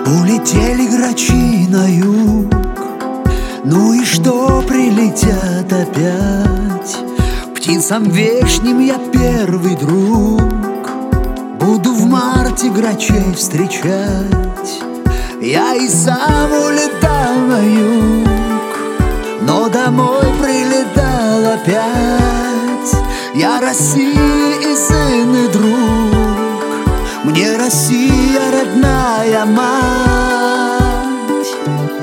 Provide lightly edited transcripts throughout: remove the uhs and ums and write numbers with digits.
Улетели грачи на юг, ну и что, прилетят опять. Птицам вешним я первый друг, буду в марте грачей встречать. Я и сам улетал на юг, но домой прилетал опять. Я России и сын и друг, мне Россия родная мать.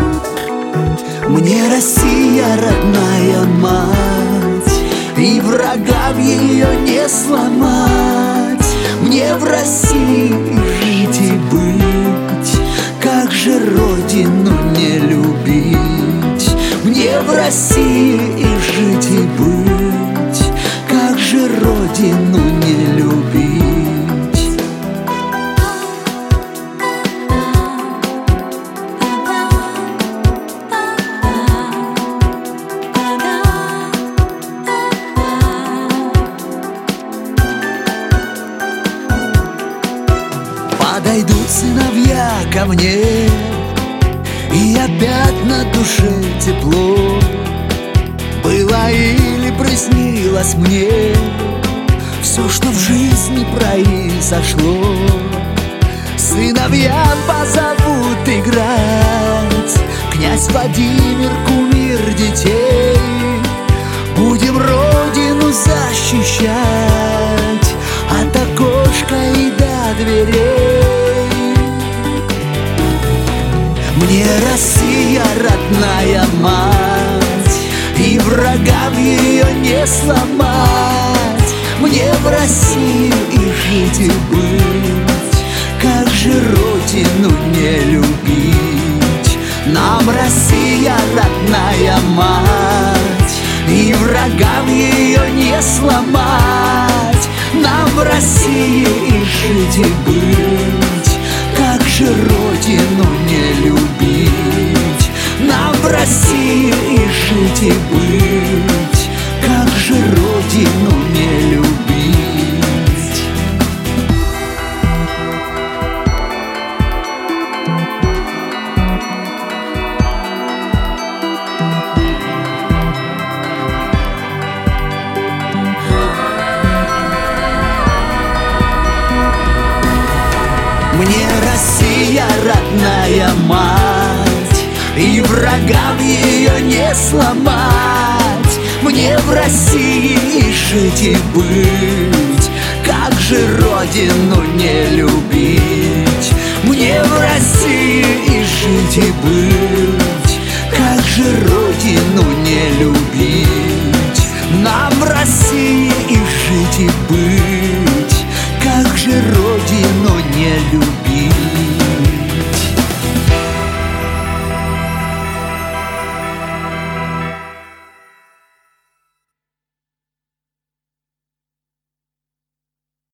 Мне Россия родная мать, и врагам ее не сломать. Мне в России жить и быть, как же родину не любить. Мне в России жить и быть, как же родину не любить. Подойдут сыновья ко мне, и опять на душе тепло. Было или приснилось мне все, что в жизни произошло. Сыновья позовут играть, князь Владимир, кумир детей. Будем родину защищать от окошка и до дверей. Мне Россия родная мать, и врагам ее не сломать. Мне в России и жить и быть, как же родину не любить. Нам Россия родная мать, и врагам ее не сломать. Нам в России и жить и быть, как же родину не любить. Нам в России и жить и быть, как же родину не любить. Мне Россия родная мать, и врагам ее не сломать. Мне в России жить и быть, как же родину не любить. Мне в России жить и быть, как же родину